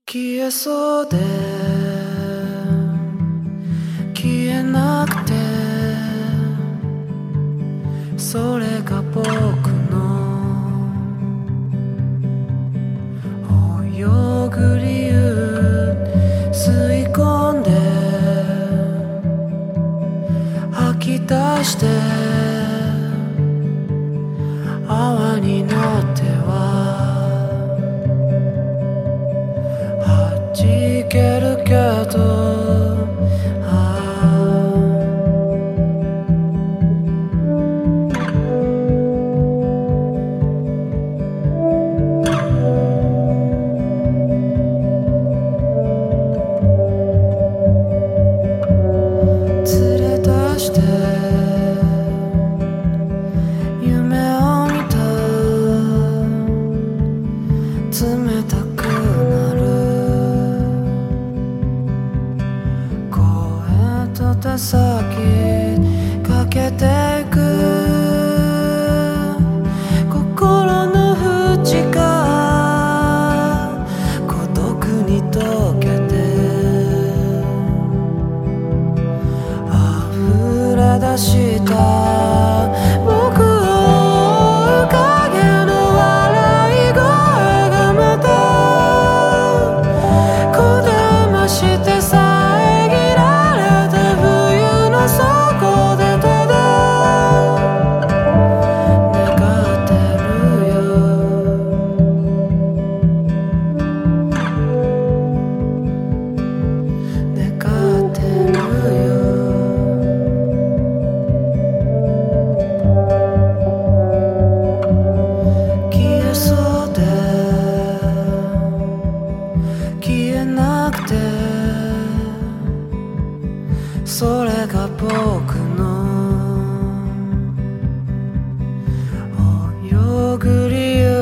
消えそうで消えなくてそれが僕の泳ぐ理由吸い込んで吐き出して泡になっては弾けるけど手先かけていく心の淵が孤独に溶けて溢れ出した僕を影の笑い声がまたこだまして遮られてそこでただ願ってるよ願ってるよ消えそうで消えなくてそれが僕の泳ぐ理由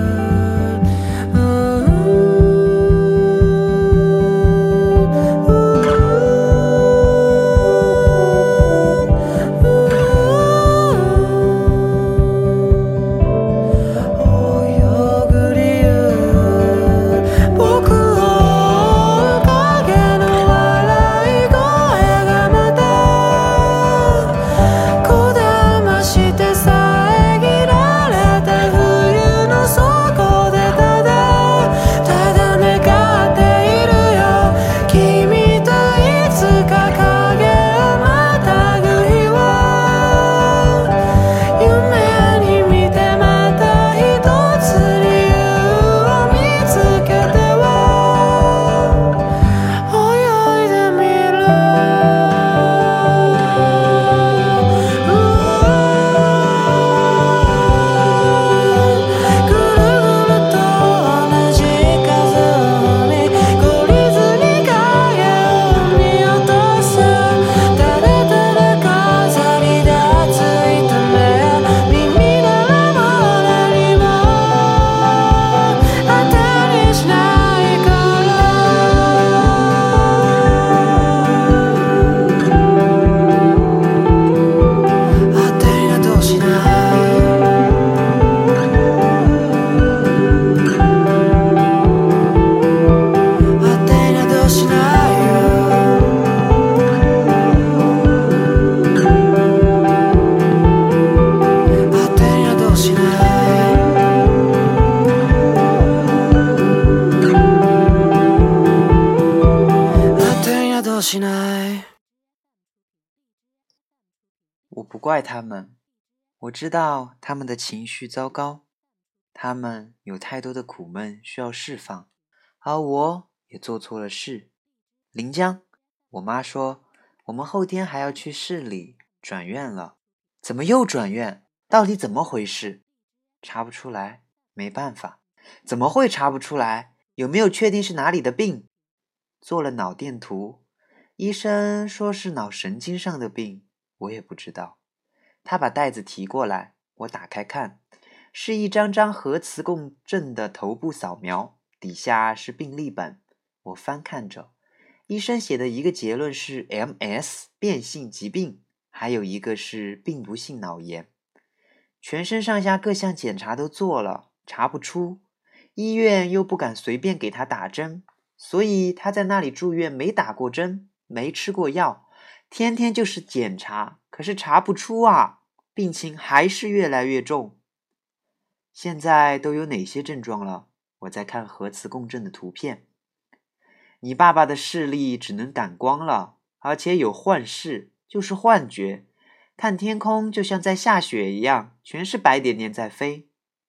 我不怪他们，我知道他们的情绪糟糕，他们有太多的苦闷需要释放，而我也做错了事。临江，我妈说我们后天还要去市里转院了，怎么又转院？到底怎么回事？查不出来，没办法。怎么会查不出来？有没有确定是哪里的病？做了脑电图，医生说是脑神经上的病，我也不知道。他把袋子提过来，我打开看，是一张张核磁共振的头部扫描，底下是病历本。我翻看着，医生写的一个结论是 MS 变性疾病，还有一个是病毒性脑炎。全身上下各项检查都做了，查不出，医院又不敢随便给他打针， 所以他在那里住院，没打过针，没吃过药，天天就是检查，可是查不出啊，病情还是越来越重。现在都有哪些症状了？我在看核磁共振的图片。你爸爸的视力只能感光了，而且有幻视，就是幻觉，看天空就像在下雪一样，全是白点点在飞。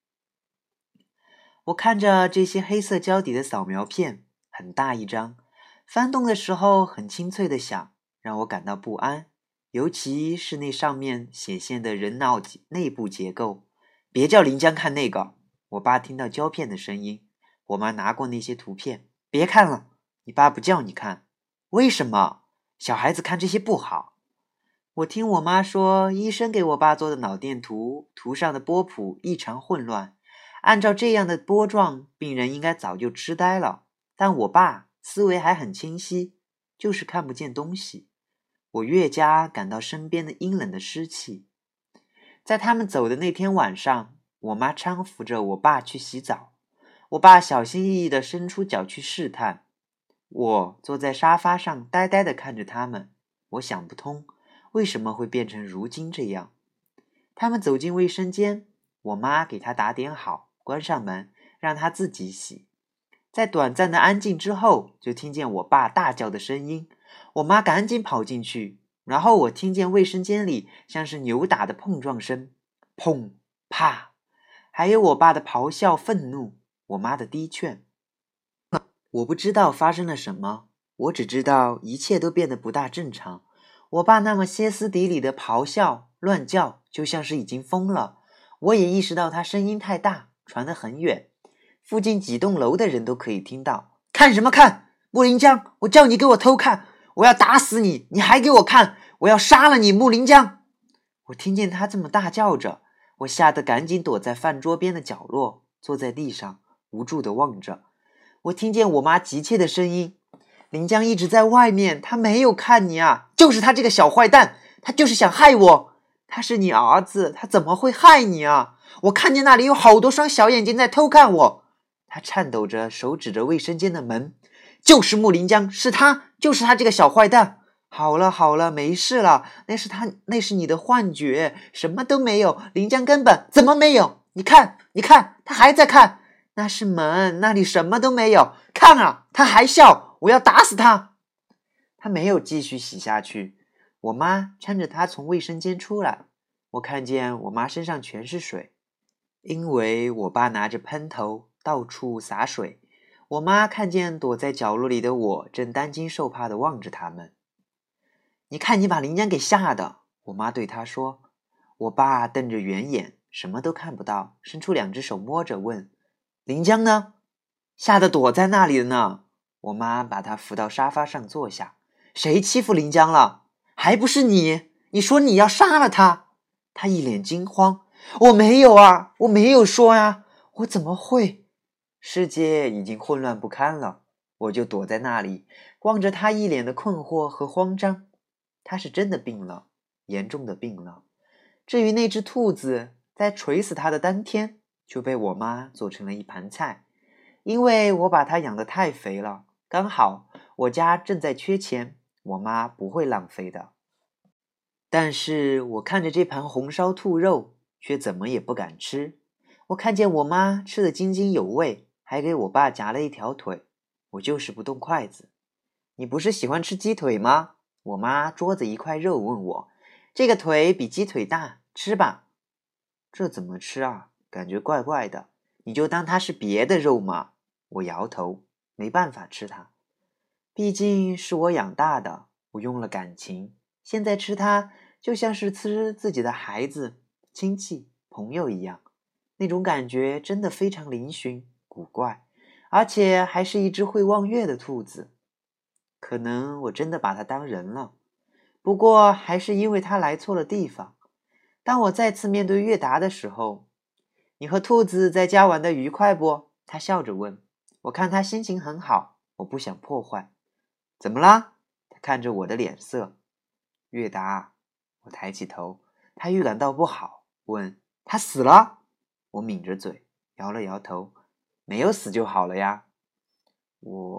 我看着这些黑色胶底的扫描片，很大一张，翻动的时候很清脆的响，让我感到不安，尤其是那上面显现的人脑内部结构。别叫林江看那个，我爸听到胶片的声音。我妈拿过那些图片，别看了，你爸不叫你看。为什么？小孩子看这些不好。我听我妈说，医生给我爸做的脑电图，图上的波谱异常混乱，按照这样的波状，病人应该早就痴呆了，但我爸思维还很清晰，就是看不见东西。我越加感到身边的阴冷的湿气。在他们走的那天晚上，我妈搀扶着我爸去洗澡，我爸小心翼翼地伸出脚去试探。我坐在沙发上呆呆地看着他们，我想不通为什么会变成如今这样。他们走进卫生间，我妈给他打点好，关上门，让他自己洗。在短暂的安静之后，就听见我爸大叫的声音，我妈赶紧跑进去，然后我听见卫生间里像是扭打的碰撞声，砰啪，还有我爸的咆哮愤怒，我妈的低劝。我不知道发生了什么，我只知道一切都变得不大正常。我爸那么歇斯底里的咆哮乱叫，就像是已经疯了。我也意识到他声音太大，传得很远，附近几栋楼的人都可以听到。看什么看？穆林江，我叫你给我偷看，我要打死你，你还给我看，我要杀了你，穆林江！我听见他这么大叫着，我吓得赶紧躲在饭桌边的角落，坐在地上，无助地望着。我听见我妈急切的声音，林江一直在外面，他没有看你啊，就是他这个小坏蛋，他就是想害我，他是你儿子，他怎么会害你啊？我看见那里有好多双小眼睛在偷看我。他颤抖着手指着卫生间的门，就是穆林江，是他，就是他这个小坏蛋。好了好了，没事了，那是你的幻觉，什么都没有，林江根本怎么没有？你看，他还在看。那是门，那里什么都没有。看啊，他还笑，我要打死他。他没有继续洗下去。我妈搀着他从卫生间出来，我看见我妈身上全是水，因为我爸拿着喷头到处洒水。我妈看见躲在角落里的我，正担惊受怕地望着他们。你看你把林江给吓的，我妈对他说。我爸瞪着圆眼，什么都看不到，伸出两只手摸着问，林江呢？吓得躲在那里了呢。我妈把他扶到沙发上坐下。谁欺负林江了？还不是你，你说你要杀了他。他一脸惊慌。我没有啊，我没有说啊，我怎么会？世界已经混乱不堪了，我就躲在那里，望着他一脸的困惑和慌张。他是真的病了，严重的病了。至于那只兔子，在锤死他的当天，就被我妈做成了一盘菜，因为我把它养得太肥了，刚好我家正在缺钱，我妈不会浪费的。但是我看着这盘红烧兔肉，却怎么也不敢吃。我看见我妈吃得津津有味，还给我爸夹了一条腿，我就是不动筷子。你不是喜欢吃鸡腿吗？我妈捉着一块肉问我，这个腿比鸡腿大，吃吧。这怎么吃啊？感觉怪怪的。你就当它是别的肉嘛。我摇头，没办法吃它。毕竟是我养大的，我用了感情，现在吃它就像是吃自己的孩子、亲戚、朋友一样。那种感觉真的非常嶙峋、古怪，而且还是一只会望月的兔子。可能我真的把它当人了，不过还是因为它来错了地方。当我再次面对月达的时候，你和兔子在家玩得愉快不？他笑着问。我看他心情很好，我不想破坏。怎么啦？他看着我的脸色。月达，我抬起头，他预感到不好，问，他死了？我抿着嘴，摇了摇头，没有死就好了呀。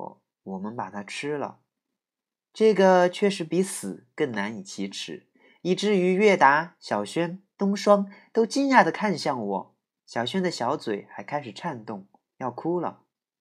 我们把它吃了。这个确实比死更难以启齿，以至于月达、小轩、东双都惊讶地看向我，小轩的小嘴还开始颤动，要哭了。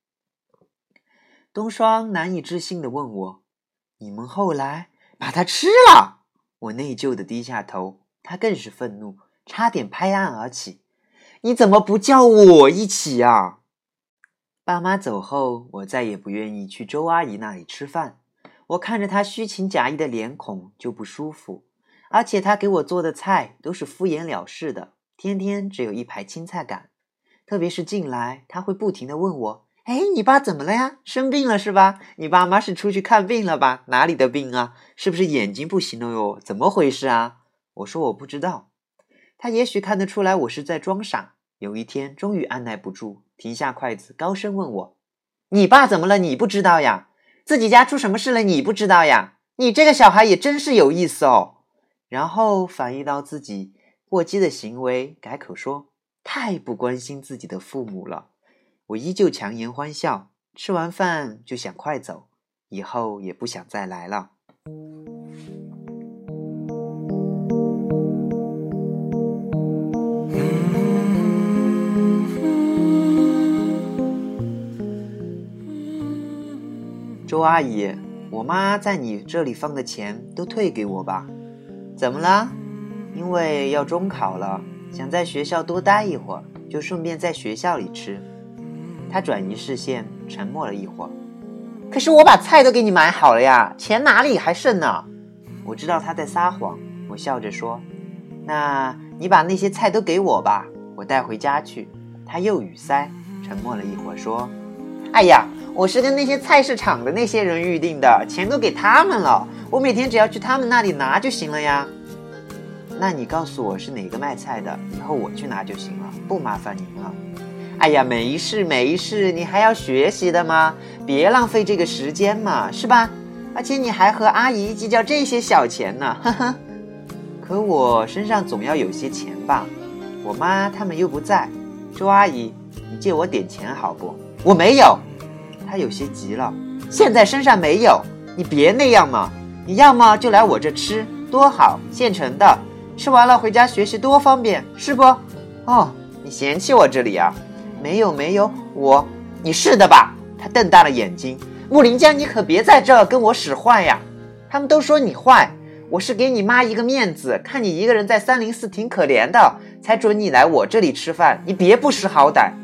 东双难以置信地问我：你们后来把它吃了？我内疚地低下头，他更是愤怒，差点拍案而起。你怎么不叫我一起啊？爸妈走后，我再也不愿意去周阿姨那里吃饭。我看着她虚情假意的脸孔就不舒服，而且她给我做的菜都是敷衍了事的，天天只有一排青菜杆。特别是进来，她会不停地问我：你爸怎么了呀？生病了是吧？你爸妈是出去看病了吧？哪里的病啊？是不是眼睛不行了哟？怎么回事啊？我说我不知道。她也许看得出来我是在装傻，有一天终于按耐不住，停下筷子，高声问我：你爸怎么了？你不知道呀？自己家出什么事了？你不知道呀？你这个小孩也真是有意思哦。然后反映到自己过激的行为，改口说太不关心自己的父母了。我依旧强颜欢笑，吃完饭就想快走，以后也不想再来了。周阿姨，我妈在你这里放的钱都退给我吧。怎么了？因为要中考了，想在学校多待一会儿，就顺便在学校里吃。她转移视线，沉默了一会儿。可是我把菜都给你买好了呀，钱哪里还剩呢？我知道她在撒谎，我笑着说：那你把那些菜都给我吧，我带回家去。她又语塞，沉默了一会儿说：哎呀，我是跟那些菜市场的那些人预定的，钱都给他们了，我每天只要去他们那里拿就行了呀。那你告诉我是哪个卖菜的，以后我去拿就行了，不麻烦您了。哎呀，没事没事，你还要学习的吗？别浪费这个时间嘛，是吧？而且你还和阿姨计较这些小钱呢，呵呵。可我身上总要有些钱吧，我妈他们又不在。周阿姨，你借我点钱好不？我没有。她有些急了，现在身上没有，你别那样嘛，你要么就来我这吃，多好，现成的，吃完了回家学习多方便，是不？哦，你嫌弃我这里啊？没有没有，你是的吧？她瞪大了眼睛，木林江，你可别在这跟我使坏呀！他们都说你坏，我是给你妈一个面子，看你一个人在304挺可怜的，才准你来我这里吃饭，你别不识好歹。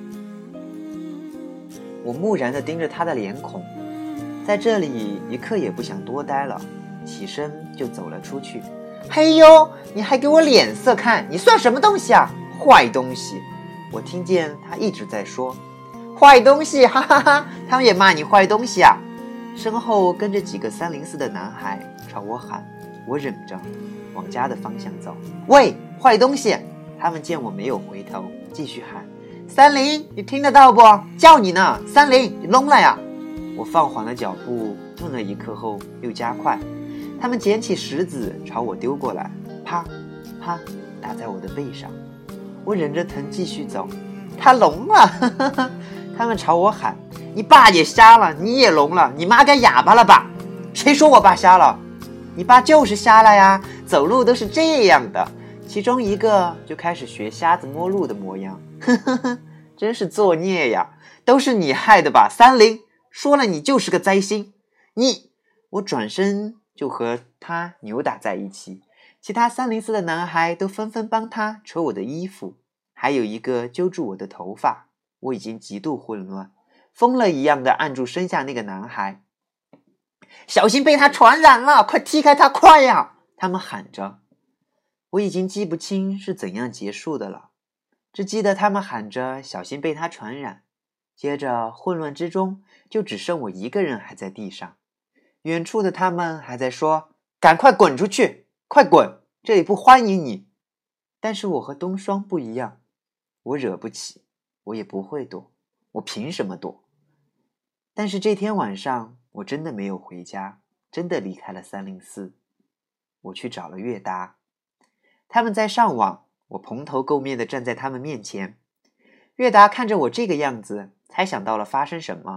我木然地盯着他的脸孔，在这里一刻也不想多待了，起身就走了出去。嘿呦，你还给我脸色看，你算什么东西啊？坏东西！我听见他一直在说坏东西，哈哈哈，他们也骂你坏东西啊。身后跟着几个304的男孩朝我喊，我忍着往家的方向走。喂，坏东西！他们见我没有回头，继续喊：30，你听得到不？叫你呢，30，你聋了呀？我放缓了脚步，顿了一刻后又加快。他们捡起石子朝我丢过来，啪啪打在我的背上。我忍着疼继续走。他聋了，呵呵呵。他们朝我喊：你爸也瞎了，你也聋了，你妈该哑巴了吧？谁说我爸瞎了？你爸就是瞎了呀，走路都是这样的。其中一个就开始学瞎子摸路的模样，呵呵呵，真是作孽呀！都是你害的吧，30，说了你就是个灾星。我转身就和他扭打在一起，其他304的男孩都纷纷帮他扯我的衣服，还有一个揪住我的头发。我已经极度混乱，疯了一样的按住身下那个男孩，小心被他传染了，快踢开他，快呀！他们喊着。我已经记不清是怎样结束的了，只记得他们喊着小心被他传染，接着混乱之中就只剩我一个人还在地上，远处的他们还在说赶快滚出去，快滚，这里不欢迎你。但是我和东双不一样，我惹不起，我也不会躲，我凭什么躲？但是这天晚上我真的没有回家，真的离开了304。我去找了月达，他们在上网，我蓬头垢面地站在他们面前。月达看着我这个样子，猜想到了发生什么，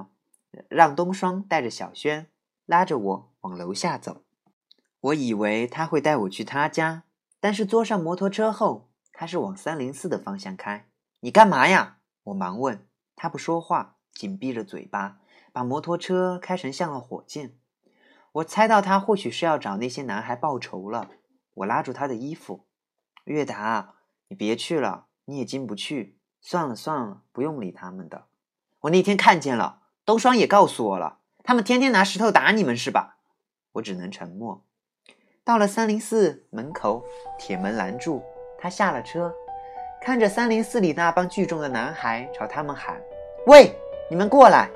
让冬霜带着小轩拉着我往楼下走。我以为他会带我去他家，但是坐上摩托车后，他是往304的方向开。你干嘛呀？我忙问。他不说话，紧闭着嘴巴，把摩托车开成像了火箭。我猜到他或许是要找那些男孩报仇了。我拉住他的衣服。月达，你别去了，你也进不去。算了，不用理他们的。我那天看见了，冬霜也告诉我了，他们天天拿石头打你们是吧？我只能沉默。到了304门口，铁门拦住，他下了车，看着304里那帮聚众的男孩，朝他们喊：喂，你们过来！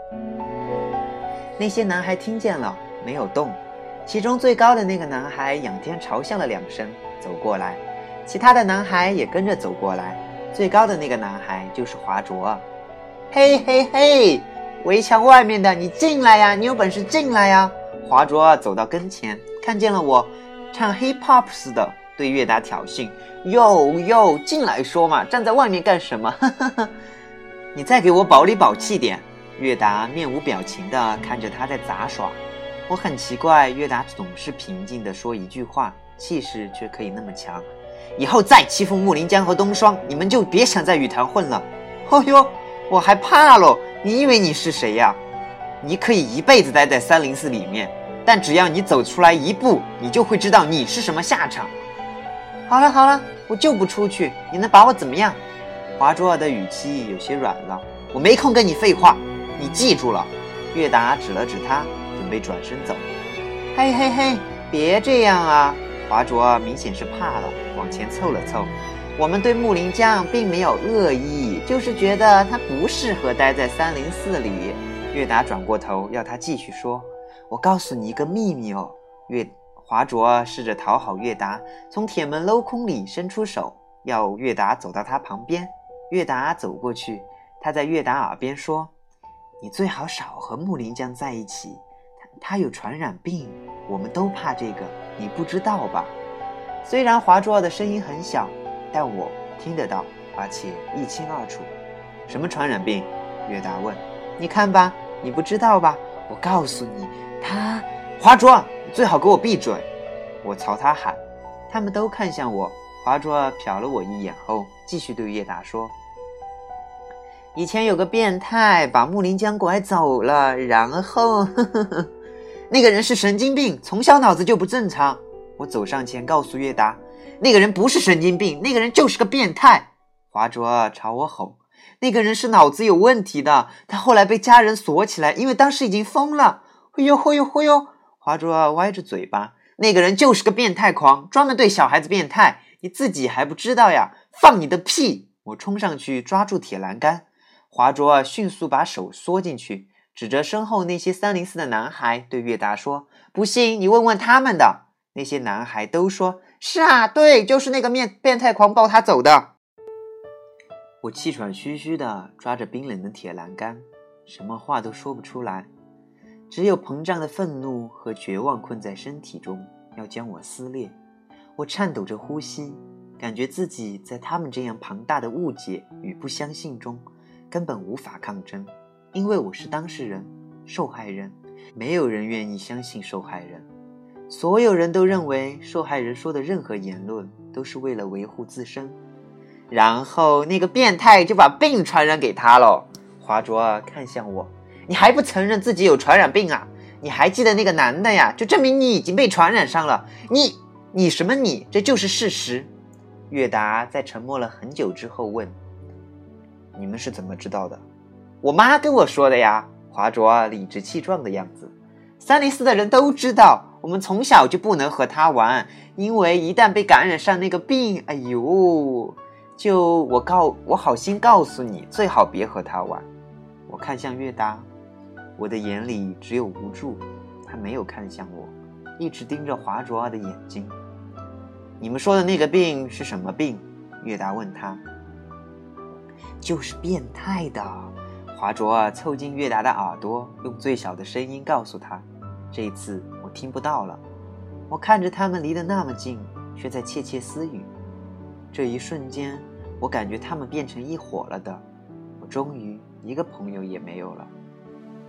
那些男孩听见了，没有动。其中最高的那个男孩仰天嘲笑了2声，走过来，其他的男孩也跟着走过来。最高的那个男孩就是华卓。嘿嘿嘿，围墙外面的，你进来呀，你有本事进来呀！华卓走到跟前，看见了我，唱 hip hop 似的对月达挑衅：哟，进来说嘛，站在外面干什么？你再给我保里保气点。月达面无表情地看着他在杂耍。我很奇怪，月达总是平静地说一句话，气势却可以那么强。以后再欺负木林江和冬霜，你们就别想在雨坛混了。哦哟，我还怕咯，你以为你是谁呀？你可以一辈子待在304里面，但只要你走出来一步，你就会知道你是什么下场。好了，我就不出去，你能把我怎么样？华卓尔的语气有些软了。我没空跟你废话，你记住了。月达指了指他，准备转身走。嘿，别这样啊！华卓明显是怕了，往前凑了凑。我们对木林江并没有恶意，就是觉得他不适合待在304里。月达转过头要他继续说。我告诉你一个秘密哦。华卓试着讨好月达，从铁门镂空里伸出手，要月达走到他旁边。月达走过去，他在月达耳边说：你最好少和木林江在一起，他有传染病，我们都怕这个，你不知道吧？虽然华卓尔的声音很小，但我听得到，而且一清二楚。什么传染病？月达问。你看吧，你不知道吧？我告诉你，华卓尔，你最好给我闭嘴！我朝他喊。他们都看向我。华卓尔瞟了我一眼后，继续对月达说：以前有个变态把木林江拐走了，然后那个人是神经病，从小脑子就不正常。我走上前告诉月达，那个人不是神经病，那个人就是个变态。华卓朝我吼，那个人是脑子有问题的，他后来被家人锁起来，因为当时已经疯了。哎呦，华卓歪着嘴巴，那个人就是个变态狂，专门对小孩子变态，你自己还不知道呀？放你的屁！我冲上去抓住铁栏杆。华卓迅速把手缩进去，指着身后那些304的男孩对月达说：不信你问问他们的。那些男孩都说：是啊，对，就是那个变态狂抱他走的。我气喘吁吁地抓着冰冷的铁栏杆，什么话都说不出来，只有膨胀的愤怒和绝望困在身体中，要将我撕裂。我颤抖着呼吸，感觉自己在他们这样庞大的误解与不相信中根本无法抗争，因为我是当事人，受害人。没有人愿意相信受害人，所有人都认为受害人说的任何言论都是为了维护自身。然后那个变态就把病传染给他了。华卓看向我，你还不承认自己有传染病啊？你还记得那个男的呀？就证明你已经被传染上了。你什么你？这就是事实。月达在沉默了很久之后问：你们是怎么知道的？我妈跟我说的呀。华卓理直气壮的样子。304的人都知道，我们从小就不能和他玩，因为一旦被感染上那个病，哎呦，我好心告诉你，最好别和他玩。我看向月达，我的眼里只有无助。他没有看向我，一直盯着华卓的眼睛。你们说的那个病是什么病？月达问他。就是变态的。华卓凑近月达的耳朵，用最小的声音告诉他。这一次我听不到了。我看着他们离得那么近，却在窃窃私语。这一瞬间，我感觉他们变成一伙了的。我终于一个朋友也没有了。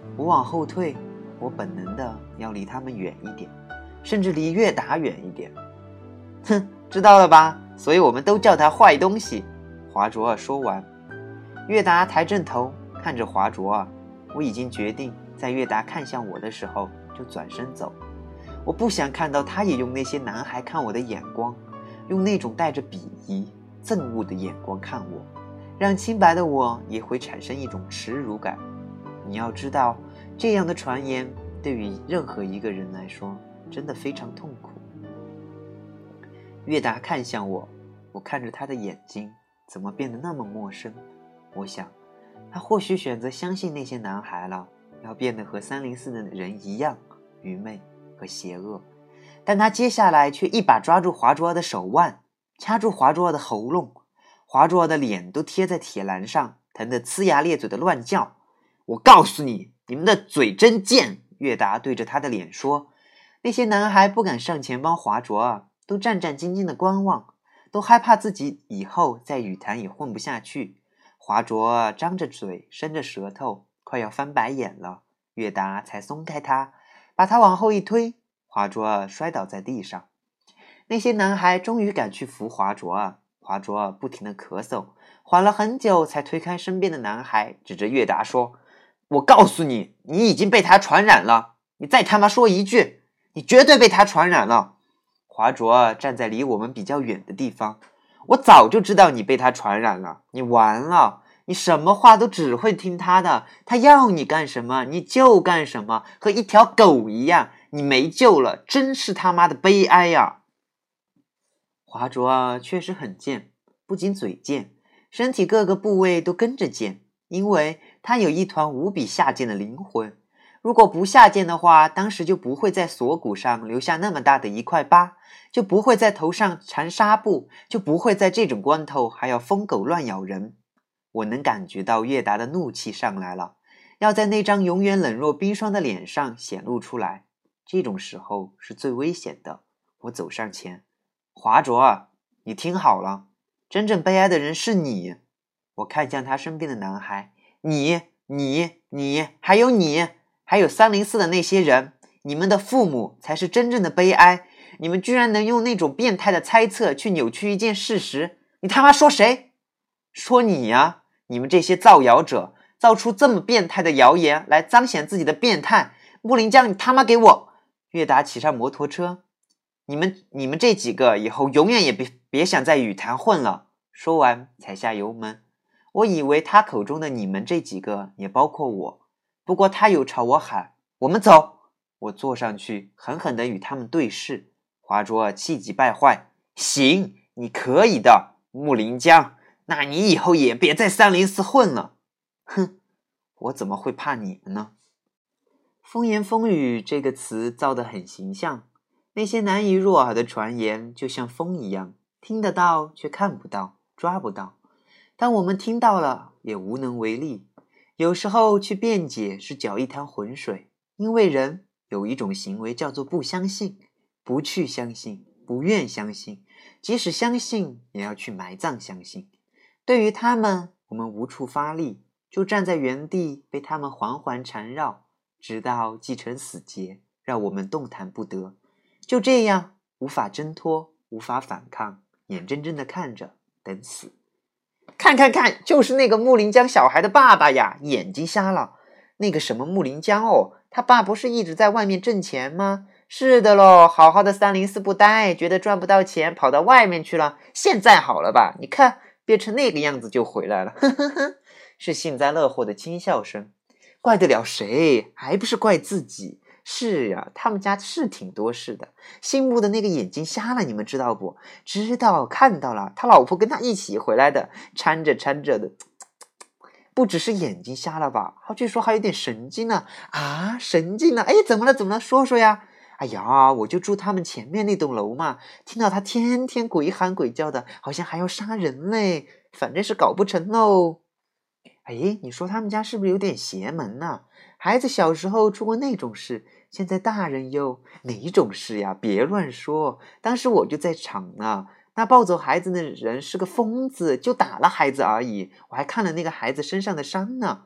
我往后退，我本能的要离他们远一点，甚至离月达远一点。哼，知道了吧？所以我们都叫他坏东西。华卓说完，月达抬正头看着华卓。我已经决定在月达看向我的时候就转身走。我不想看到他也用那些男孩看我的眼光，用那种带着鄙夷、憎恶的眼光看我，让清白的我也会产生一种耻辱感。你要知道，这样的传言对于任何一个人来说真的非常痛苦。月达看向我，我看着他的眼睛怎么变得那么陌生。我想他或许选择相信那些男孩了，要变得和304的人一样愚昧和邪恶。但他接下来却一把抓住华卓尔的手腕，掐住华卓尔的喉咙，华卓尔的脸都贴在铁栏上，疼得呲牙咧嘴的乱叫。我告诉你，你们的嘴真贱！月达对着他的脸说。那些男孩不敢上前帮华卓尔，都战战兢兢的观望，都害怕自己以后在雨坛也混不下去。华卓尔张着嘴，伸着舌头，快要翻白眼了。月达才松开他，把他往后一推，华卓尔摔倒在地上。那些男孩终于赶去扶华卓尔，华卓尔不停地咳嗽，缓了很久才推开身边的男孩，指着月达说：我告诉你，你已经被他传染了，你再他妈说一句，你绝对被他传染了。华卓尔站在离我们比较远的地方，我早就知道你被他传染了，你完了，你什么话都只会听他的，他要你干什么你就干什么，和一条狗一样，你没救了，真是他妈的悲哀呀！华卓尔确实很贱，不仅嘴贱，身体各个部位都跟着贱，因为他有一团无比下贱的灵魂。如果不下贱的话，当时就不会在锁骨上留下那么大的一块疤，就不会在头上缠纱布，就不会在这种关头还要疯狗乱咬人。我能感觉到月达的怒气上来了，要在那张永远冷若冰霜的脸上显露出来。这种时候是最危险的。我走上前，华卓尔，你听好了，真正悲哀的人是你。我看向他身边的男孩，你，还有你，还有304的那些人，你们的父母才是真正的悲哀。你们居然能用那种变态的猜测去扭曲一件事实，你他妈说谁？说你呀！你们这些造谣者，造出这么变态的谣言来彰显自己的变态。穆林江，你他妈给我！月达骑上摩托车，你们这几个以后永远也别想在雨坛混了。说完踩下油门。我以为他口中的你们这几个也包括我，不过他又朝我喊，我们走。我坐上去狠狠地与他们对视。华卓气急败坏，行，你可以的，穆林江，那你以后也别在304混了。哼，我怎么会怕你们呢？风言风语这个词造得很形象，那些难以入耳的传言就像风一样，听得到却看不到，抓不到。但我们听到了也无能为力，有时候去辩解是搅一滩浑水，因为人有一种行为叫做不相信，不去相信，不愿相信，即使相信也要去埋葬相信。对于他们，我们无处发力，就站在原地被他们环环缠绕，直到既成死结，让我们动弹不得。就这样无法挣脱，无法反抗，眼睁睁地看着等死。看，就是那个穆林江小孩的爸爸呀，眼睛瞎了。那个什么穆林江哦，他爸不是一直在外面挣钱吗？是的咯，好好的304不待，觉得赚不到钱，跑到外面去了。现在好了吧？你看，变成那个样子就回来了。呵呵呵，是幸灾乐祸的轻笑声。怪得了谁？还不是怪自己。是呀，他们家是挺多事的。姓穆的那个眼睛瞎了，你们知道不？知道，看到了，他老婆跟他一起回来的，搀着的。不只是眼睛瞎了吧？据说还有点神经呢。啊，神经呢？哎，怎么了？说说呀。哎呀，我就住他们前面那栋楼嘛，听到他天天鬼喊鬼叫的，好像还要杀人嘞，反正是搞不成喽。哎，你说他们家是不是有点邪门呢？孩子小时候出过那种事，现在大人又哪种事呀？别乱说，当时我就在场呢。那抱走孩子的人是个疯子，就打了孩子而已，我还看了那个孩子身上的伤呢。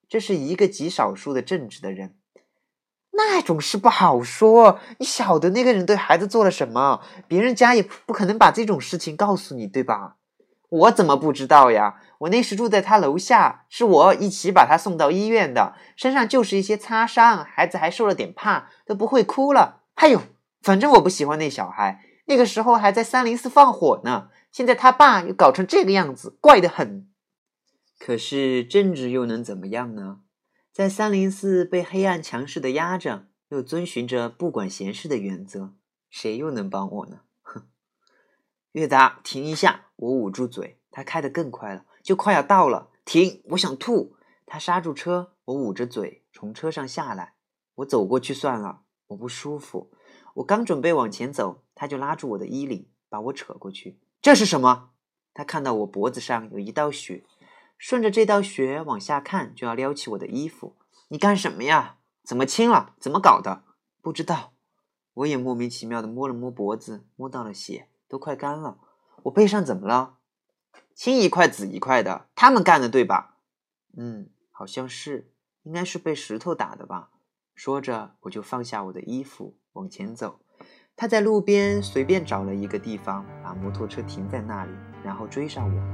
这是一个极少数的正直的人。那种事不好说，你晓得那个人对孩子做了什么，别人家也不可能把这种事情告诉你，对吧？我怎么不知道呀？我那时住在他楼下，是我一起把他送到医院的，身上就是一些擦伤，孩子还受了点怕，都不会哭了。还有，反正我不喜欢那小孩，那个时候还在304放火呢，现在他爸又搞成这个样子，怪得很。可是政治又能怎么样呢？在304被黑暗强势的压着，又遵循着不管闲事的原则，谁又能帮我呢？哼！月达，停一下！我捂住嘴，他开得更快了，就快要到了。停！我想吐。他刹住车，我捂着嘴从车上下来。我走过去算了，我不舒服。我刚准备往前走，他就拉住我的衣领，把我扯过去。这是什么？他看到我脖子上有一道血，顺着这道血往下看，就要撩起我的衣服。你干什么呀？怎么亲了？怎么搞的？不知道。我也莫名其妙地摸了摸脖子，摸到了血，都快干了。我背上怎么了？青一块紫一块的，他们干的对吧？好像是，应该是被石头打的吧。说着，我就放下我的衣服，往前走。他在路边随便找了一个地方，把摩托车停在那里，然后追上我。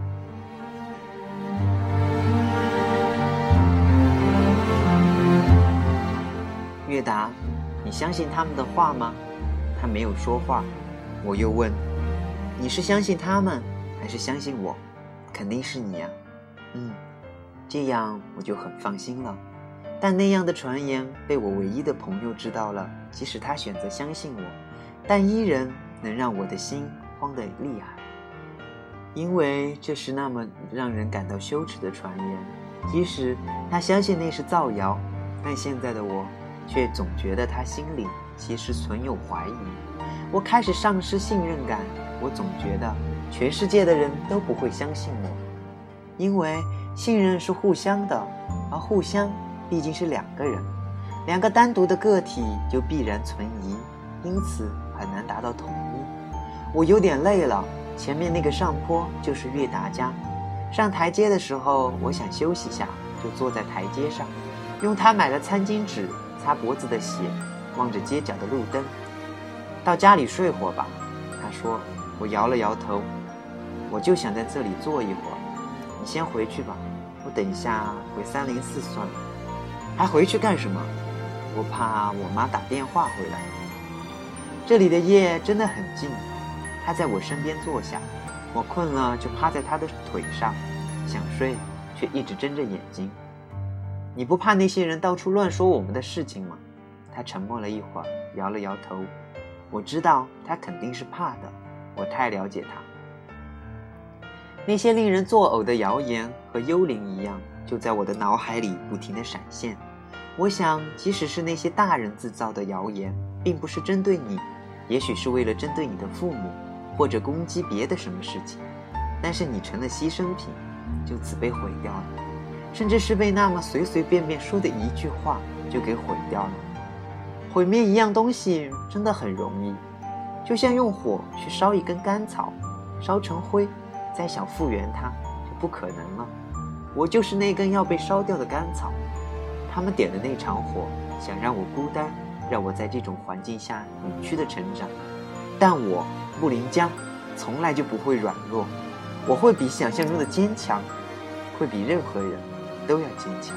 月达，你相信他们的话吗？他没有说话。我又问，你是相信他们还是相信我？肯定是你呀。这样我就很放心了。但那样的传言被我唯一的朋友知道了，即使他选择相信我，但依然能让我的心慌得厉害。因为这是那么让人感到羞耻的传言，即使他相信那是造谣，但现在的我却总觉得他心里其实存有怀疑。我开始丧失信任感，我总觉得全世界的人都不会相信我，因为信任是互相的，而互相毕竟是两个人，两个单独的个体就必然存疑，因此很难达到统一。我有点累了，前面那个上坡就是月达家。上台阶的时候，我想休息下，就坐在台阶上，用他买的餐巾纸擦脖子的血，望着街角的路灯。到家里睡会吧，他说。我摇了摇头，我就想在这里坐一会儿。你先回去吧，我等一下回304算了。还回去干什么？我怕我妈打电话回来。这里的夜真的很静，他在我身边坐下，我困了就趴在他的腿上，想睡却一直睁着眼睛。你不怕那些人到处乱说我们的事情吗？他沉默了一会儿，摇了摇头。我知道他肯定是怕的，我太了解他。那些令人作呕的谣言和幽灵一样，就在我的脑海里不停地闪现。我想，即使是那些大人制造的谣言，并不是针对你，也许是为了针对你的父母，或者攻击别的什么事情，但是你成了牺牲品，就此被毁掉了，甚至是被那么随随便便说的一句话就给毁掉了。毁灭一样东西真的很容易，就像用火去烧一根干草，烧成灰，再想复原它就不可能了。我就是那根要被烧掉的干草，他们点的那场火，想让我孤单，让我在这种环境下扭曲的成长。但我木林江从来就不会软弱，我会比想象中的坚强，会比任何人都要坚强。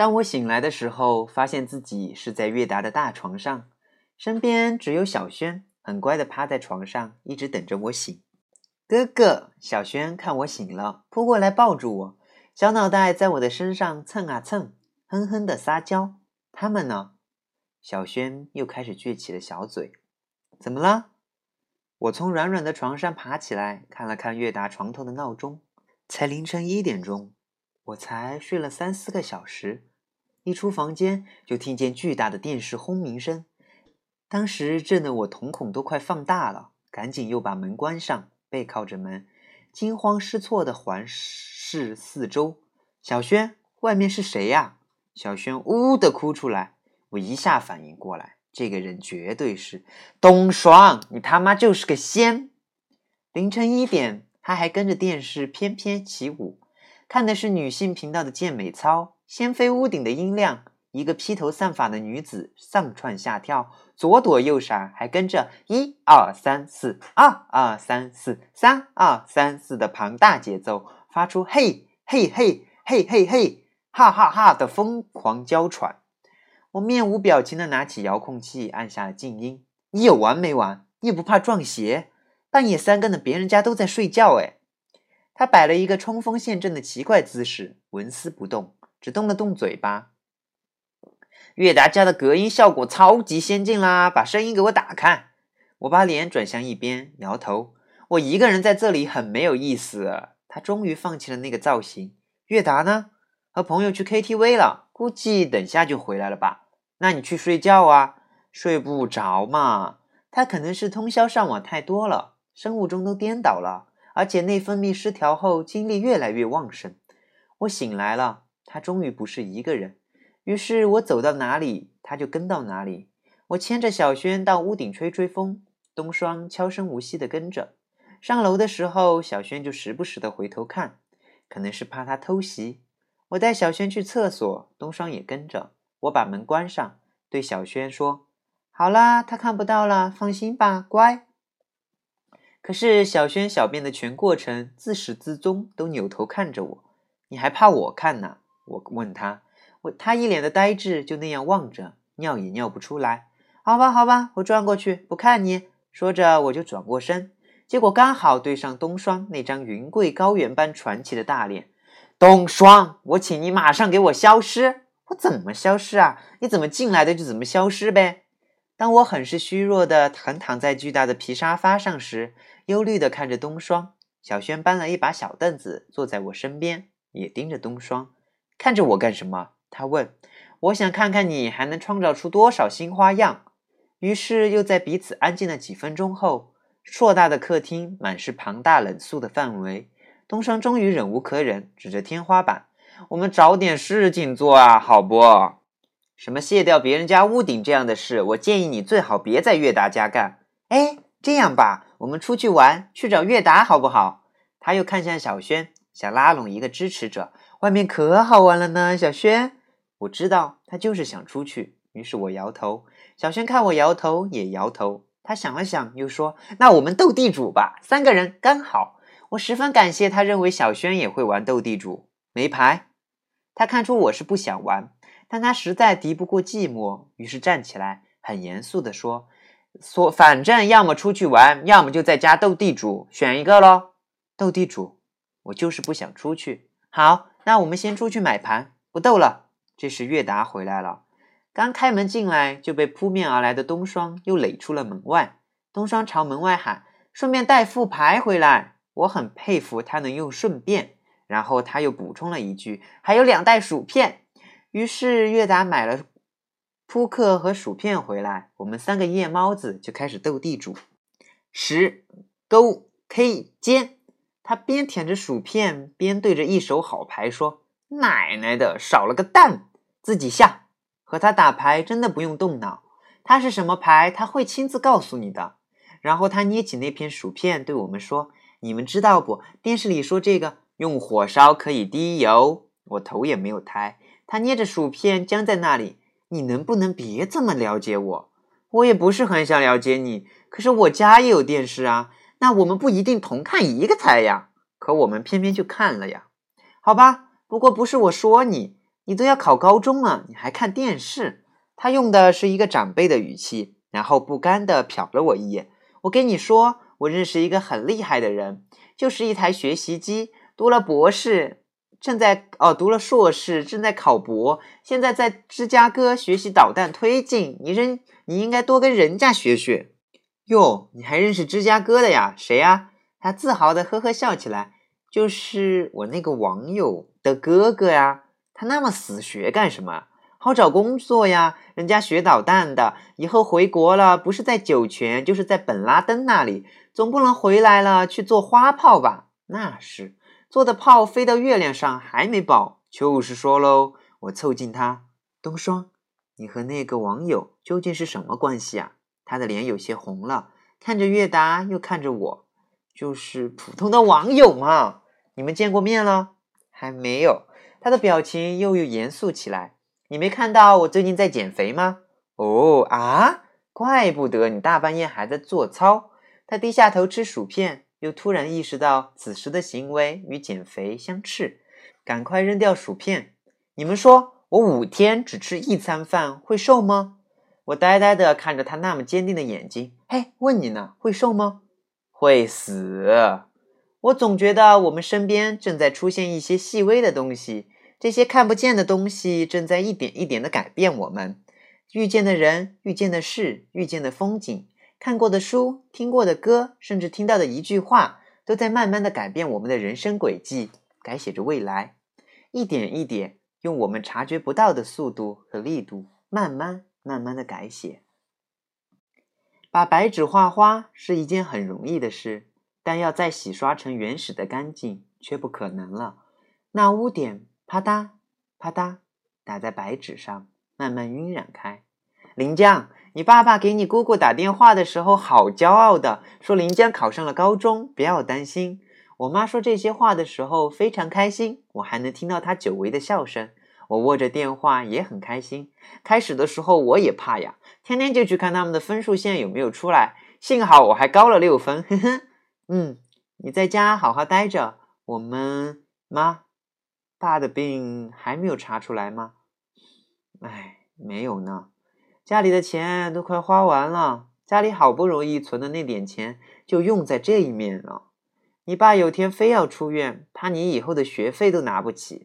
当我醒来的时候，发现自己是在月达的大床上，身边只有小轩，很乖地趴在床上，一直等着我醒。哥哥，小轩看我醒了，扑过来抱住我，小脑袋在我的身上蹭啊蹭，哼哼地撒娇。他们呢？小轩又开始撅起了小嘴。怎么了？我从软软的床上爬起来，看了看月达床头的闹钟，才凌晨1点钟，我才睡了3-4个小时。一出房间就听见巨大的电视轰鸣声，当时震得我瞳孔都快放大了，赶紧又把门关上，背靠着门，惊慌失措地环视四周。小轩，外面是谁呀？小轩呜呜地哭出来。我一下反应过来，这个人绝对是东爽，你他妈就是个仙。凌晨1点，他还跟着电视翩翩起舞，看的是女性频道的健美操，掀飞屋顶的音量，一个披头散发的女子上蹿下跳，左躲右闪，还跟着1 2 3 4 2 2 3 4 3 2 3 4的庞大节奏，发出嘿嘿嘿嘿嘿嘿哈哈哈的疯狂娇喘。我面无表情地拿起遥控器按下了静音。你有完没完？你也不怕撞邪？半夜3更的，别人家都在睡觉哎。他摆了一个冲锋陷阵的奇怪姿势，纹丝不动，只动了动嘴巴。月达家的隔音效果超级先进啦，把声音给我打开。我把脸转向一边，摇头。我一个人在这里很没有意思。他终于放弃了那个造型。月达呢？和朋友去 KTV 了，估计等下就回来了吧。那你去睡觉啊？睡不着嘛。他可能是通宵上网太多了，生物钟都颠倒了，而且内分泌失调后精力越来越旺盛。我醒来了，他终于不是一个人，于是我走到哪里他就跟到哪里。我牵着小轩到屋顶吹吹风，东双悄声无息地跟着。上楼的时候，小轩就时不时地回头看，可能是怕他偷袭。我带小轩去厕所，东双也跟着。我把门关上，对小轩说：好啦，他看不到了，放心吧，乖。可是小轩小便的全过程自始至终都扭头看着我。你还怕我看呢？我问他。他一脸的呆滞，就那样望着，尿也尿不出来。好吧好吧，我转过去不看你。说着我就转过身，结果刚好对上东双那张云贵高原般传奇的大脸。东双，我请你马上给我消失。我怎么消失啊？你怎么进来的就怎么消失呗。当我很是虚弱的横躺在巨大的皮沙发上时，忧虑地看着东双。小轩搬了一把小凳子坐在我身边，也盯着东双。看着我干什么？他问。我想看看你还能创造出多少新花样。于是又在彼此安静了几分钟后，硕大的客厅满是庞大冷肃的范围。东双终于忍无可忍，指着天花板。我们找点事情做啊，好不？什么卸掉别人家屋顶这样的事，我建议你最好别在月达家干。哎，这样吧，我们出去玩，去找月达好不好？他又看向小轩，想拉拢一个支持者。外面可好玩了呢，小轩。我知道他就是想出去，于是我摇头。小轩看我摇头也摇头，他想了想又说，那我们斗地主吧，3个人刚好。我十分感谢他认为小轩也会玩斗地主。没牌。他看出我是不想玩，但他实在敌不过寂寞，于是站起来很严肃地说，反正要么出去玩，要么就在家斗地主，选一个咯。斗地主？我就是不想出去。好，那我们先出去买盘，不斗了。这时月达回来了，刚开门进来就被扑面而来的东双又垒出了门外。东双朝门外喊，顺便带副牌回来。我很佩服他能用顺便，然后他又补充了一句，还有2袋薯片。于是月达买了扑克和薯片回来，我们3个夜猫子就开始斗地主。10勾 K 尖。他边舔着薯片边对着一手好牌说，奶奶的，少了个蛋，自己下。和他打牌真的不用动脑，他是什么牌他会亲自告诉你的。然后他捏起那片薯片对我们说，你们知道不，电视里说这个用火烧可以滴油。我头也没有抬，他捏着薯片僵在那里。你能不能别这么了解我？我也不是很想了解你，可是我家也有电视啊，那我们不一定同看一个台呀。可我们偏偏就看了呀。好吧，不过不是我说你， 你都要考高中了，你还看电视？他用的是一个长辈的语气，然后不甘地瞟了我一眼。我跟你说，我认识一个很厉害的人，就是一台学习机，读了硕士，正在考博，现在在芝加哥学习导弹推进。你应该多跟人家学学。哟，你还认识芝加哥的呀？谁呀？他自豪地呵呵笑起来。就是我那个网友的哥哥呀。他那么死学干什么？好找工作呀，人家学导弹的，以后回国了，不是在酒泉，就是在本拉登那里，总不能回来了去做花炮吧？那是，做的炮飞到月亮上还没爆。就是说喽，我凑近他，东双，你和那个网友究竟是什么关系啊？他的脸有些红了，看着月达又看着我，就是普通的网友嘛。你们见过面了？还没有。他的表情又严肃起来。你没看到我最近在减肥吗？哦啊，怪不得你大半夜还在做操。他低下头吃薯片，又突然意识到此时的行为与减肥相斥，赶快扔掉薯片。你们说我5天只吃1餐饭会瘦吗？我呆呆地看着他那么坚定的眼睛。嘿，问你呢，会瘦吗？会死。我总觉得我们身边正在出现一些细微的东西，这些看不见的东西正在一点一点地改变我们。遇见的人，遇见的事，遇见的风景，看过的书，听过的歌，甚至听到的一句话，都在慢慢地改变我们的人生轨迹，改写着未来。一点一点，用我们察觉不到的速度和力度，慢慢地改写。把白纸画花是一件很容易的事，但要再洗刷成原始的干净却不可能了。那污点啪嗒啪嗒打在白纸上，慢慢晕染开。林江，你爸爸给你姑姑打电话的时候好骄傲的，说林江考上了高中，不要担心。我妈说这些话的时候非常开心，我还能听到她久违的笑声。我握着电话也很开心。开始的时候我也怕呀，天天就去看他们的分数线有没有出来，幸好我还高了6分，呵呵。你在家好好待着。我们爸的病还没有查出来吗？没有呢，家里的钱都快花完了，家里好不容易存的那点钱就用在这一面了。你爸有天非要出院，怕你以后的学费都拿不起。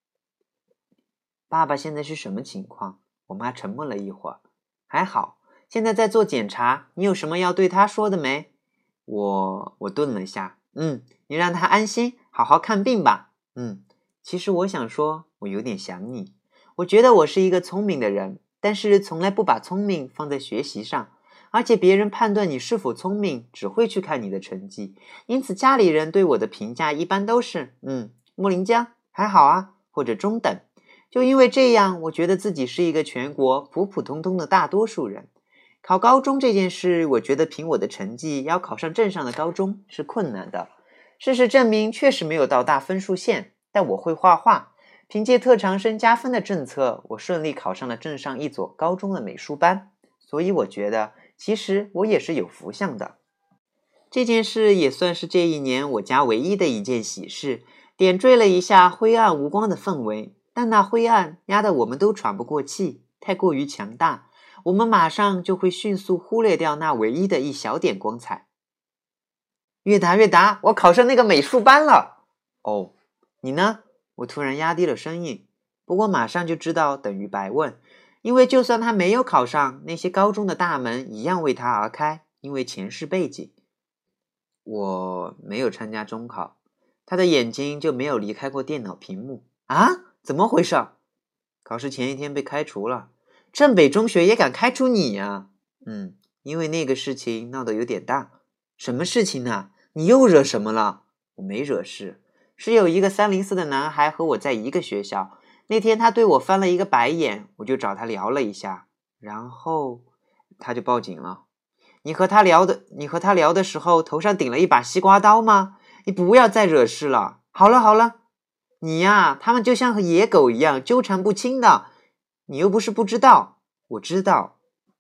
爸爸现在是什么情况？我妈沉默了一会儿。还好，现在在做检查，你有什么要对他说的没？我顿了下。你让他安心，好好看病吧。其实我想说，我有点想你。我觉得我是一个聪明的人，但是从来不把聪明放在学习上，而且别人判断你是否聪明，只会去看你的成绩。因此家里人对我的评价一般都是莫林江还好啊，或者中等。就因为这样，我觉得自己是一个全国普普通通的大多数人。考高中这件事，我觉得凭我的成绩要考上镇上的高中是困难的。事实证明确实没有到达分数线，但我会画画。凭借特长生加分的政策，我顺利考上了镇上一所高中的美术班。所以我觉得其实我也是有福相的。这件事也算是这一年我家唯一的一件喜事，点缀了一下灰暗无光的氛围。但那灰暗压得我们都喘不过气，太过于强大，我们马上就会迅速忽略掉那唯一的一小点光彩。越达，我考上那个美术班了。哦，你呢？我突然压低了声音，不过马上就知道等于白问，因为就算他没有考上，那些高中的大门一样为他而开，因为前世背景。我没有参加中考。他的眼睛就没有离开过电脑屏幕。怎么回事？考试前一天被开除了。镇北中学也敢开除你呀？因为那个事情闹得有点大。什么事情呢？你又惹什么了？我没惹事，是有一个304的男孩和我在一个学校，那天他对我翻了一个白眼，我就找他聊了一下，然后他就报警了。你和他聊的时候头上顶了一把西瓜刀吗？你不要再惹事了。好了，你呀，他们就像和野狗一样纠缠不清的，你又不是不知道。我知道。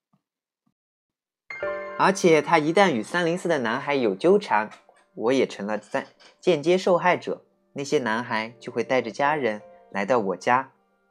而且他一旦与304的男孩有纠缠，我也成了间接受害者。那些男孩就会带着家人来到我家。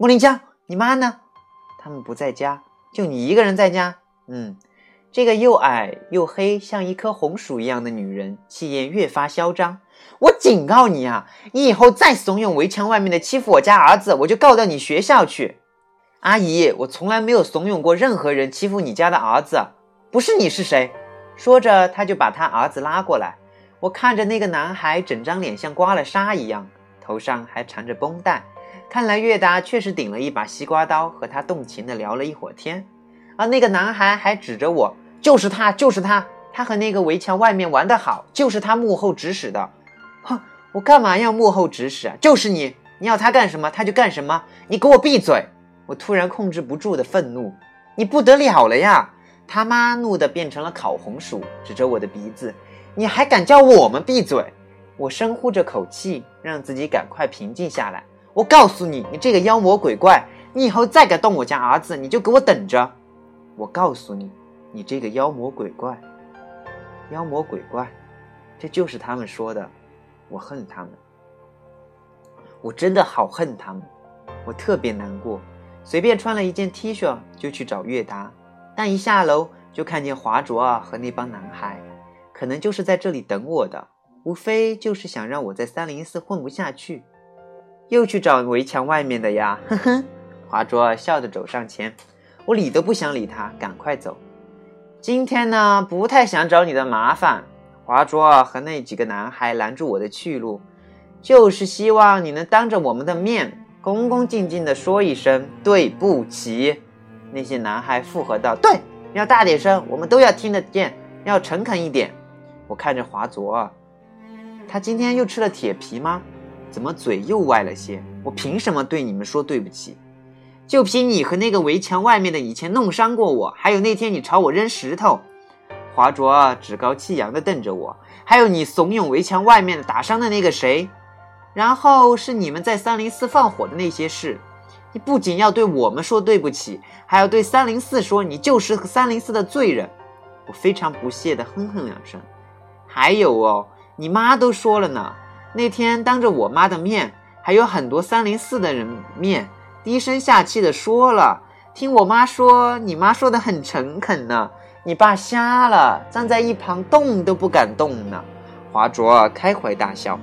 木林江，你妈呢？他们不在家，就你一个人在家。这个又矮又黑，像一棵红薯一样的女人，气焰越发嚣张。我警告你啊，你以后再怂恿围墙外面的欺负我家儿子，我就告到你学校去。阿姨，我从来没有怂恿过任何人欺负你家的儿子，不是你是谁？说着，他就把他儿子拉过来。我看着那个男孩，整张脸像刮了痧一样，头上还缠着绷带。看来月达确实顶了一把西瓜刀，和他动情地聊了一会儿天。而那个男孩还指着我，就是他，他和那个围墙外面玩得好，就是他幕后指使的。哼，我干嘛要幕后指使啊？就是你要他干什么他就干什么，你给我闭嘴！我突然控制不住的愤怒，你不得了了呀！他妈怒得变成了烤红薯，指着我的鼻子，你还敢叫我们闭嘴？我深呼着口气，让自己赶快平静下来。我告诉你，你这个妖魔鬼怪，你以后再敢动我家儿子，你就给我等着！我告诉你，你这个妖魔鬼怪，妖魔鬼怪，这就是他们说的。我恨他们，我真的好恨他们。我特别难过，随便穿了一件 T 恤就去找月达，但一下楼就看见华卓和那帮男孩，可能就是在这里等我的，无非就是想让我在304混不下去。又去找围墙外面的呀，呵呵。华卓笑着走上前，我理都不想理他，赶快走。今天呢，不太想找你的麻烦。华卓和那几个男孩拦住我的去路，就是希望你能当着我们的面恭恭敬敬地说一声对不起。那些男孩附和道，对，要大点声，我们都要听得见，要诚恳一点。我看着华卓，他今天又吃了铁皮吗？怎么嘴又歪了些？我凭什么对你们说对不起？就凭你和那个围墙外面的以前弄伤过我，还有那天你朝我扔石头。华卓趾高气扬地瞪着我，还有你怂恿围墙外面的打伤的那个谁，然后是你们在304放火的那些事。你不仅要对我们说对不起，还要对304说你就是304的罪人。我非常不屑地哼哼两声。还有哦，你妈都说了呢，那天当着我妈的面，还有很多304的人面，低声下气地说了。听我妈说，你妈说得很诚恳呢。你爸瞎了，站在一旁动都不敢动呢。华卓开怀大笑。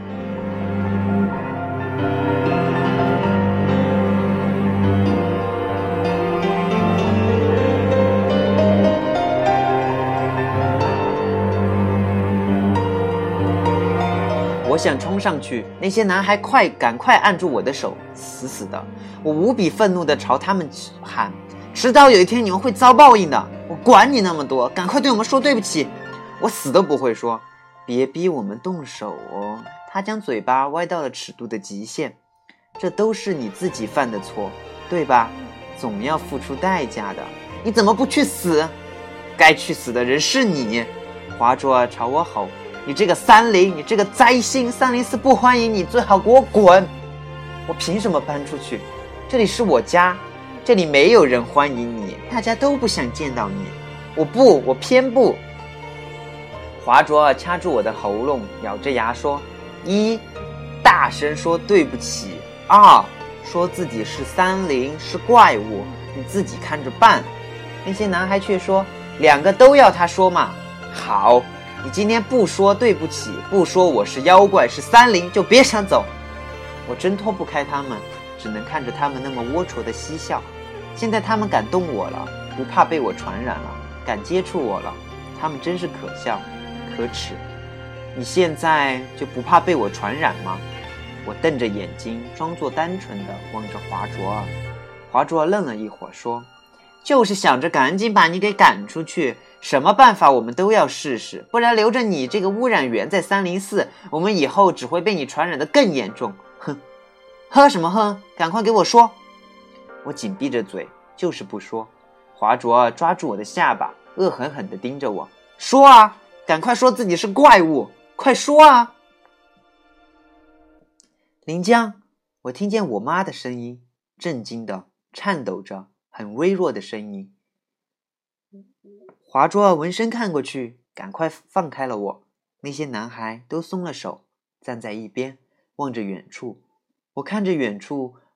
我想冲上去，那些男孩赶快按住我的手，死死的。我无比愤怒地朝他们喊，迟早有一天你们会遭报应的，我管你那么多，赶快对我们说对不起。我死都不会说，别逼我们动手哦。他将嘴巴歪到了尺度的极限，这都是你自己犯的错，对吧？总要付出代价的，你怎么不去死？该去死的人是你。华卓朝我吼，你这个30，你这个灾星，304不欢迎你，最好给我滚！我凭什么搬出去？这里是我家，这里没有人欢迎你，大家都不想见到你。我偏不。华卓掐住我的喉咙，咬着牙说：1. 大声说对不起；2. 说自己是30，是怪物，你自己看着办。那些男孩却说：2个都要他说嘛。好，你今天不说对不起，不说我是妖怪是30，就别想走。我挣脱不开他们，只能看着他们那么龌龊的嬉笑。现在他们敢动我了，不怕被我传染了，敢接触我了，他们真是可笑可耻。你现在就不怕被我传染吗？我瞪着眼睛，装作单纯的望着华卓。华卓愣了一会儿说，就是想着赶紧把你给赶出去，什么办法我们都要试试，不然留着你这个污染源在304，我们以后只会被你传染得更严重。哼，喝什么喝？赶快给我说。我紧闭着嘴，就是不说。华卓抓住我的下巴，恶狠狠地盯着我，说啊，赶快说自己是怪物，快说啊！临江，我听见我妈的声音，震惊的颤抖着，很微弱的声音。华卓闻声看过去，赶快放开了我。那些男孩都松了手，站在一边望着远处。我看着远处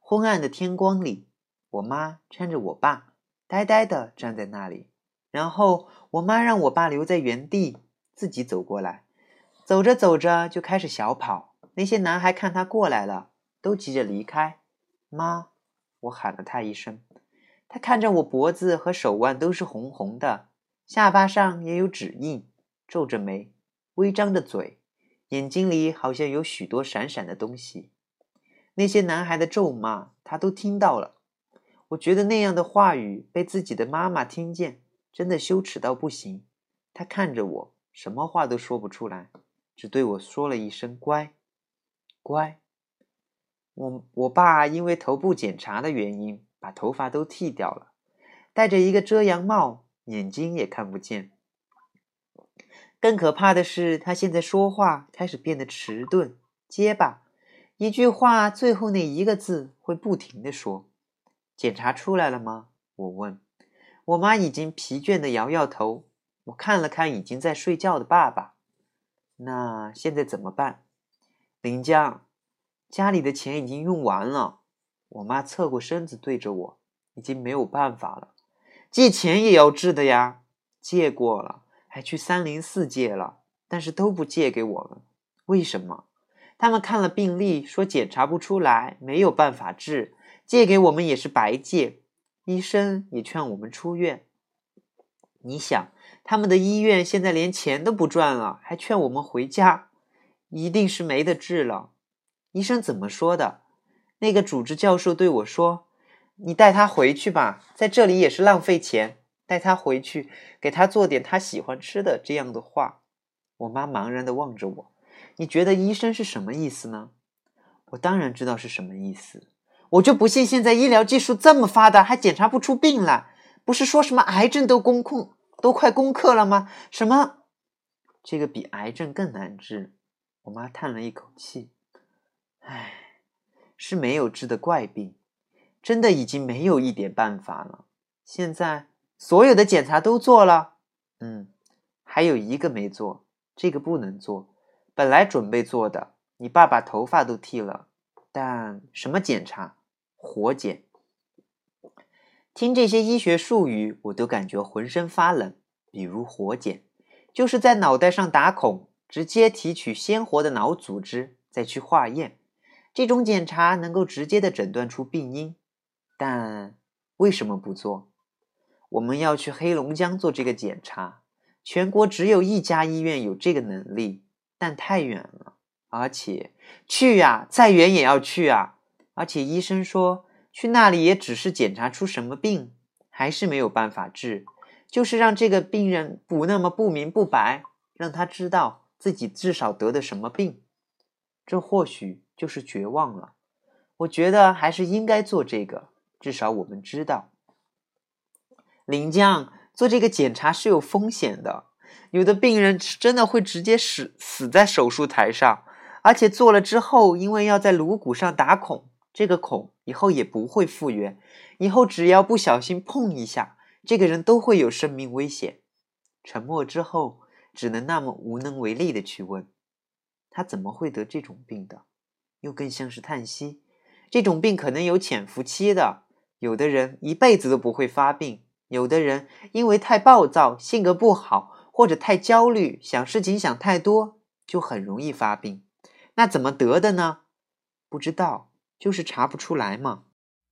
昏暗的天光里，我妈搀着我爸，呆呆地站在那里。然后我妈让我爸留在原地，自己走过来。走着走着就开始小跑，那些男孩看他过来了，都急着离开。妈，我喊了他一声。他看着我脖子和手腕都是红红的，下巴上也有指印，皱着眉，微张着嘴，眼睛里好像有许多闪闪的东西。那些男孩的咒骂他都听到了。我觉得那样的话语被自己的妈妈听见，真的羞耻到不行。他看着我，什么话都说不出来，只对我说了一声乖，乖。我爸因为头部检查的原因，把头发都剃掉了，戴着一个遮阳帽，眼睛也看不见。更可怕的是，他现在说话开始变得迟钝、结巴，一句话最后那一个字会不停地说。检查出来了吗？我问。我妈已经疲倦地摇摇头。我看了看已经在睡觉的爸爸。那现在怎么办？林江，家里的钱已经用完了。我妈侧过身子对着我，已经没有办法了。借钱也要治的呀。借过了，还去304借了，但是都不借给我们。为什么？他们看了病历，说检查不出来，没有办法治，借给我们也是白借。医生也劝我们出院。你想，他们的医院现在连钱都不赚了，还劝我们回家，一定是没得治了。医生怎么说的？那个主治教授对我说，你带他回去吧，在这里也是浪费钱，带他回去，给他做点他喜欢吃的，这样的话。我妈茫然地望着我，你觉得医生是什么意思呢？我当然知道是什么意思，我就不信现在医疗技术这么发达，还检查不出病来。不是说什么癌症都快攻克了吗？什么？这个比癌症更难治。我妈叹了一口气，唉，是没有治的怪病，真的已经没有一点办法了。现在所有的检查都做了，还有一个没做，这个不能做，本来准备做的，你爸把头发都剃了，但什么检查？活检。听这些医学术语，我都感觉浑身发冷。比如活检，就是在脑袋上打孔，直接提取鲜活的脑组织，再去化验。这种检查能够直接的诊断出病因，但为什么不做？我们要去黑龙江做这个检查，全国只有一家医院有这个能力，但太远了，而且去呀，再远也要去啊。而且医生说，去那里也只是检查出什么病，还是没有办法治，就是让这个病人不那么不明不白，让他知道自己至少得的什么病。这或许就是绝望了。我觉得还是应该做这个，至少我们知道。林江，做这个检查是有风险的，有的病人真的会直接死在手术台上，而且做了之后，因为要在颅骨上打孔，这个孔以后也不会复原，以后只要不小心碰一下，这个人都会有生命危险。沉默之后，只能那么无能为力的去问，他怎么会得这种病的？又更像是叹息，这种病可能有潜伏期的，有的人一辈子都不会发病，有的人因为太暴躁，性格不好，或者太焦虑，想事情想太多，就很容易发病。那怎么得的呢？不知道，就是查不出来嘛。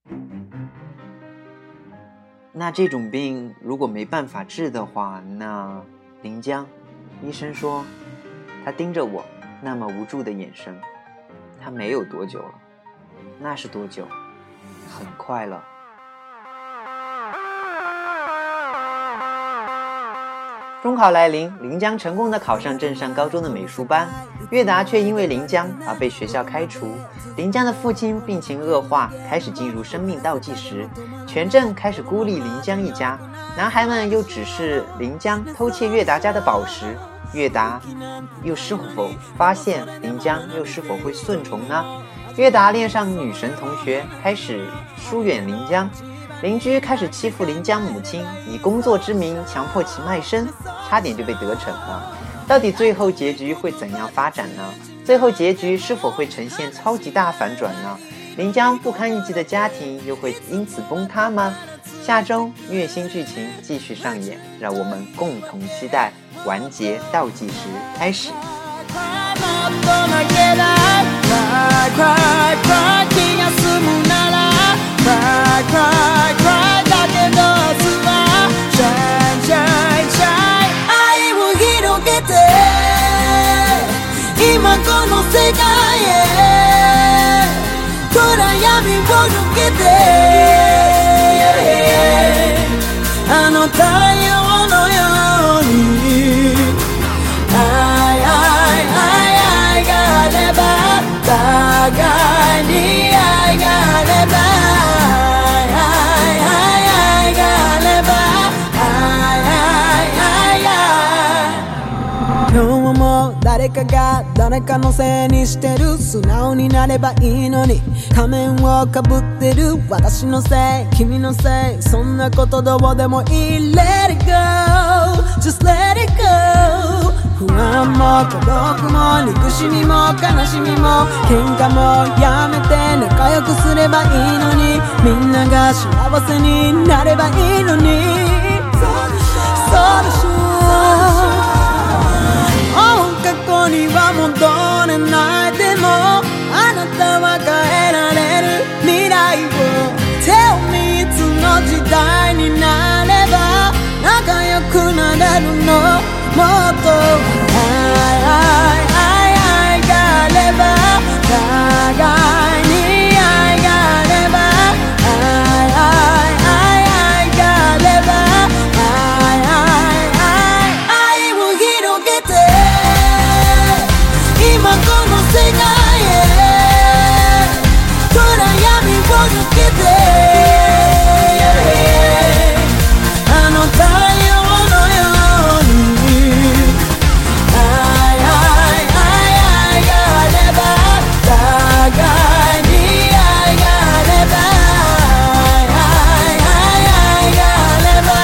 那这种病如果没办法治的话，那林江，医生说，他盯着我那么无助的眼神，他没有多久了。那是多久？很快了。中考来临，林江成功地考上镇上高中的美术班，岳达却因为林江而被学校开除。林江的父亲病情恶化，开始进入生命倒计时，全镇开始孤立林江一家。男孩们又指示林江偷窃岳达家的宝石，岳达又是否发现林江，又是否会顺从呢？岳达恋上女神同学，开始疏远林江。邻居开始欺负林江母亲，以工作之名强迫其卖身，差点就被得逞了。到底最后结局会怎样发展呢？最后结局是否会呈现超级大反转呢？ 临江不堪一击的家庭又会因此崩塌吗？下周虐心剧情继续上演，让我们共同期待完结倒计时开始。 今この世界へ暗闇を抜けてあの太陽のように愛があれば互いに愛があれば愛があれば今日も誰かが誰かのせいにしてる素直になればいいのに仮面をかぶってる私のせい君のせいそんなことどうでもいい Let it go Just let it go 不安も孤独も憎しみも悲しみも喧嘩もやめて仲良くすればいいのにみんなが幸せになればいいのにそうでしょ過去には戻れないでもあなたは変えられる未来を Tell me いつの時代になれば仲良くなれるのもっと愛があれば互いに愛があれば愛があれば愛を広げて今この世界へ暗闇を抜けてあの太陽のように愛があれば互いに愛があれば愛があれば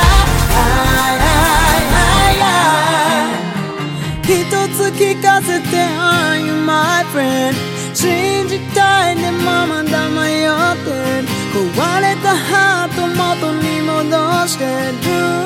一つ聞かせてAre you my friend 信じたいでもまだ迷って壊れたハート元に戻してる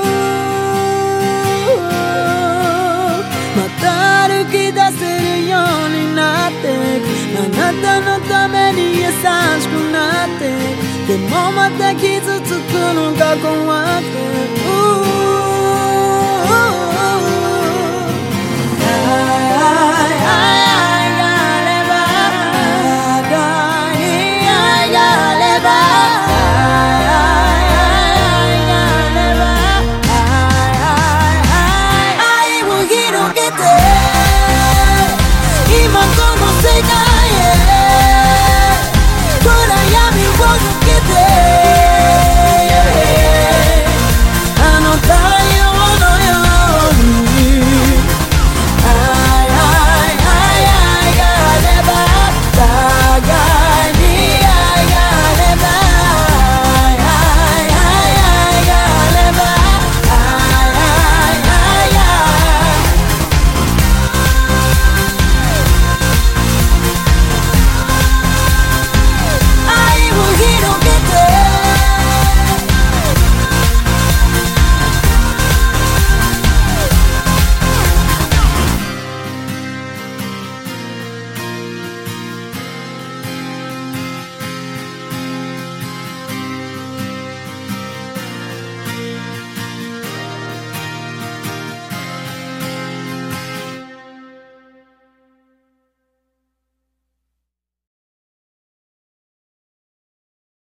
また歩き出せるようになってあなたのために優しくなってでもまた傷つくのが怖くて